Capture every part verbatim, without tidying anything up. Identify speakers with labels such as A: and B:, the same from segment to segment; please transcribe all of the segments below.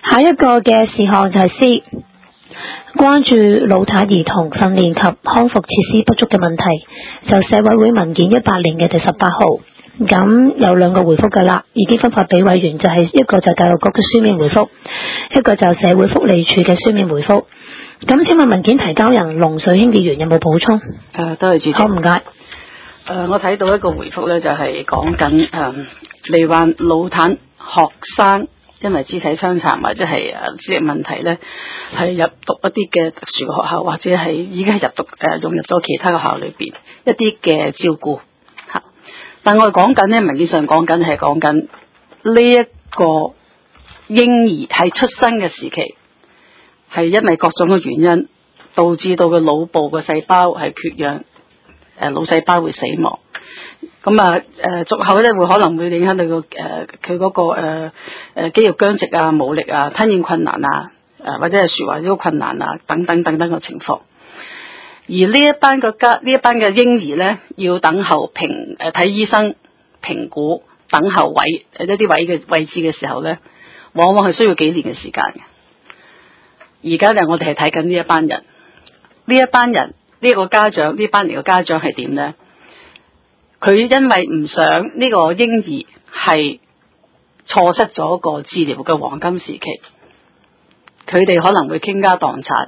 A: 下一個嘅事項就係 C， 關注腦癱兒童訓練及康復設施不足嘅問題，就社委會文件一百年嘅第十八號。咁有兩個回覆噶啦，已經分發俾委員，就係、是、一個就教育局嘅書面回覆，一個就社會福利署嘅書面回覆。咁請問文件提交人龍水興議員有冇補充？
B: 誒，多謝主席。
A: 好，唔該。
B: 誒，我睇到一個回覆咧，就係講緊誒罹患腦癱學生因為肢體傷殘或者係誒智力問題咧，係入讀一啲嘅特殊嘅學校，或者係已經係入讀誒融入咗其他嘅學校裏邊一啲嘅照顧嚇。但我哋講緊咧，文件上講緊係講緊呢一個嬰兒喺出生嘅時期係因為各種嘅原因導致到個腦部嘅細胞係缺氧。誒腦細胞會死亡，咁啊誒續後咧會可能會影響到個誒佢嗰個誒、呃呃、肌肉僵直啊、無力啊、吞咽困難啊、誒、呃、或者係説話呢個困難啊等等等等嘅情況。而呢一班嘅家呢一班嘅嬰兒咧，要等候評誒睇醫生評估等候位誒一啲位嘅位置嘅時候咧，往往係需要幾年嘅時間嘅。而家咧我哋係睇緊呢一班人，呢一班人。呢個家長呢班年嘅家長係點呢？佢因為唔想呢個嬰兒係錯失咗個治療嘅黃金時期，佢哋可能會傾家蕩產，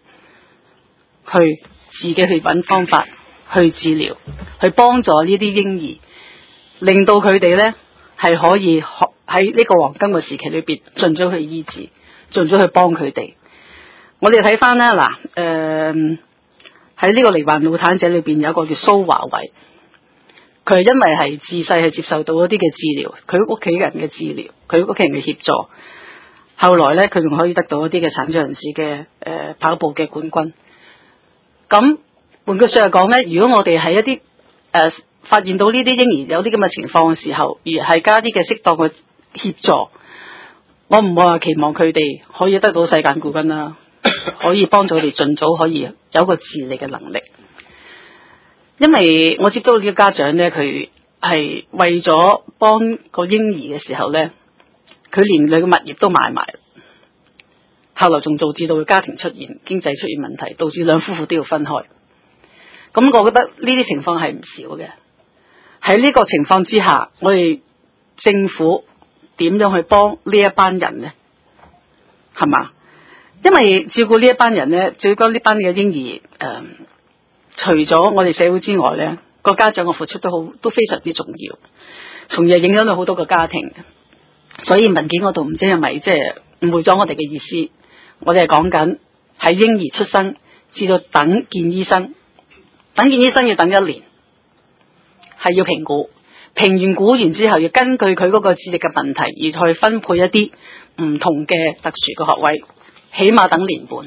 B: 去自己去揾方法去治療，去幫助呢啲嬰兒，令到佢哋呢係可以學喺呢個黃金嘅時期裏邊盡咗去醫治，盡咗去幫佢哋。我哋睇翻啦，嗱，誒、呃。喺呢個罹患腦癱者裏邊有一個叫蘇華偉，佢係因為係自細係接受到一啲嘅治療，佢屋企人嘅治療，佢屋企人嘅協助，後來咧佢仲可以得到一啲嘅殘障人士嘅誒、呃、跑步嘅冠軍。咁換句說話講咧，如果我哋喺一啲誒、呃、發現到呢啲嬰兒有啲咁嘅情況嘅時候，而係加啲嘅適當嘅協助，我唔會話期望佢哋可以得到世界冠軍啦。可以幫助佢哋盡早可以有一個自理嘅能力，因為我接觸到呢個家長咧，佢係為咗幫個嬰兒嘅時候咧，佢連佢嘅物業都賣埋，後來仲導致到佢家庭出現經濟出現問題，導致兩夫婦都要分開。咁我覺得呢啲情況係唔少嘅。喺呢個情況之下，我哋政府點樣去幫呢一班人呢？係嘛？因為照顧呢一班人咧，照顧呢班嘅嬰兒，誒、呃，除咗我哋社會之外咧，個家長嘅付出都好，都非常之重要，從而影響到好多個家庭。所以文件嗰度唔知係咪即係誤會咗我哋嘅意思？我哋係講緊喺嬰兒出生至到等見醫生，等見醫生要等一年，係要評估，評完估完之後，要根據佢嗰個智力嘅問題而去分配一啲唔同嘅特殊嘅學位。起碼等年半，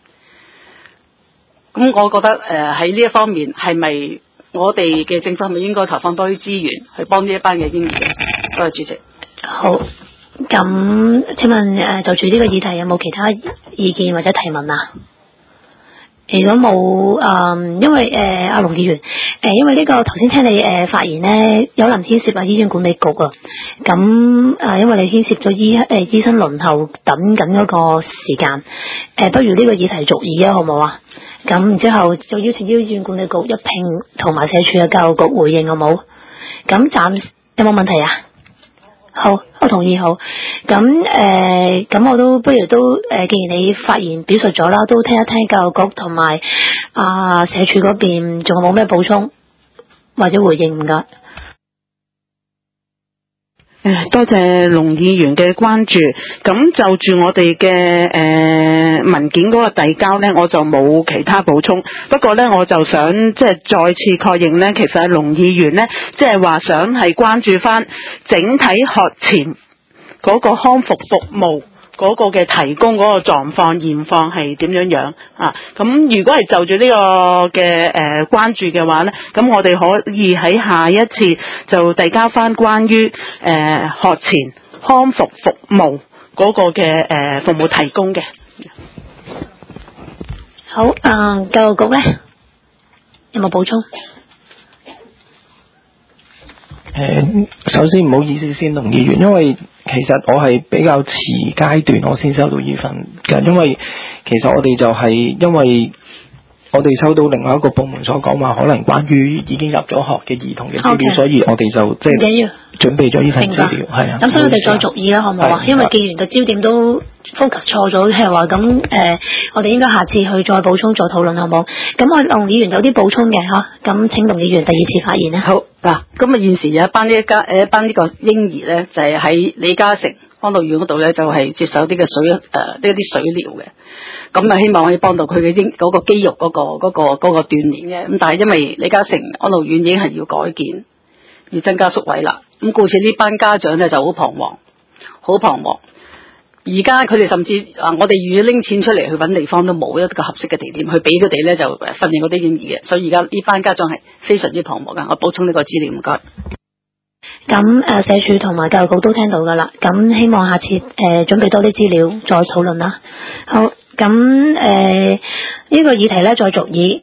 B: 咁我覺得誒喺呢一方面係咪我哋嘅政府係咪應該投放多啲資源去幫呢一班嘅嬰兒？多謝主席。
A: 好，咁請問誒、呃、就住呢個議題有冇其他意見或者提問啊？如果冇誒、呃，因為誒阿龍議員誒、呃，因為呢個頭先聽你誒、呃、發言咧，有能牽涉啊醫院管理局啊，咁啊、呃，因為你牽涉咗醫誒、呃、醫生輪候等緊嗰個時間，誒、呃，不如呢個議題續議啊，好唔好啊？咁然之後就邀請醫院管理局一併同埋社署嘅教育局回應，好冇？咁暫時有冇問題啊？好，我同意。好，咁誒，咁、呃、我都不如都誒、呃，既然你發言表述咗啦，都聽一聽教育局同埋啊社署嗰邊仲有冇咩補充或者回應？唔該。
C: 誒，多謝龍議員嘅關注。咁就住我哋嘅誒文件嗰個遞交呢，我就冇其他補充。不過呢，我就想即係再次確認呢，其實係龍議員呢，即係話想係關注翻整體學前嗰個康復服務嗰個嘅提供嗰個狀況現況係點樣樣啊？咁如果係就住呢個嘅誒、呃、關注嘅話呢，咁我哋可以喺下一次就遞交翻關於誒、呃、學前康復服務嗰個嘅誒、呃、服務提供嘅。
A: 好，啊教育局呢有冇補充？
D: 誒，首先唔好意思先，龍議員，因為其實我係比較遲階段我先收到呢份嘅，因為其實我哋就係因為我哋收到另外一個部門所講話，可能關於已經入咗學嘅兒童嘅資料，
A: Okay.
D: 所以我哋就即係準備咗呢份資料，係啊。
A: 咁所以我哋再續議啦，好唔好啊？因為既然個焦點都 focus 錯咗，係話咁誒，我哋應該下次去再補充再討論，好唔好？咁我龍議員有啲補充嘅嚇，咁請龍議員第二次發言啦。
B: 好嗱，咁啊現時有一班呢一家誒一班呢個嬰兒咧，就係喺李嘉誠安老院嗰度咧，就係接受啲嘅水誒呢一啲水療嘅。咁啊，希望可以幫到佢嘅嬰嗰個肌肉嗰、嗰個嗰、嗰個嗰、嗰個鍛鍊嘅。咁但係因為李嘉誠安老院已經係要改建，要增加宿位啦。咁故此呢班家長咧就好彷徨，好彷徨。而家佢哋甚至啊，我哋預咗拎錢出嚟去揾地方都冇一個合適嘅地點去俾佢哋咧，就訓練嗰啲嬰兒嘅。所以而家呢班家長係非常之彷徨㗎。我補充呢個資料，唔該。
A: 咁誒社署同埋教育局都聽到㗎啦。咁希望下次誒、呃、準備多啲資料再討論啦。好。咁誒呢個議題咧再續議。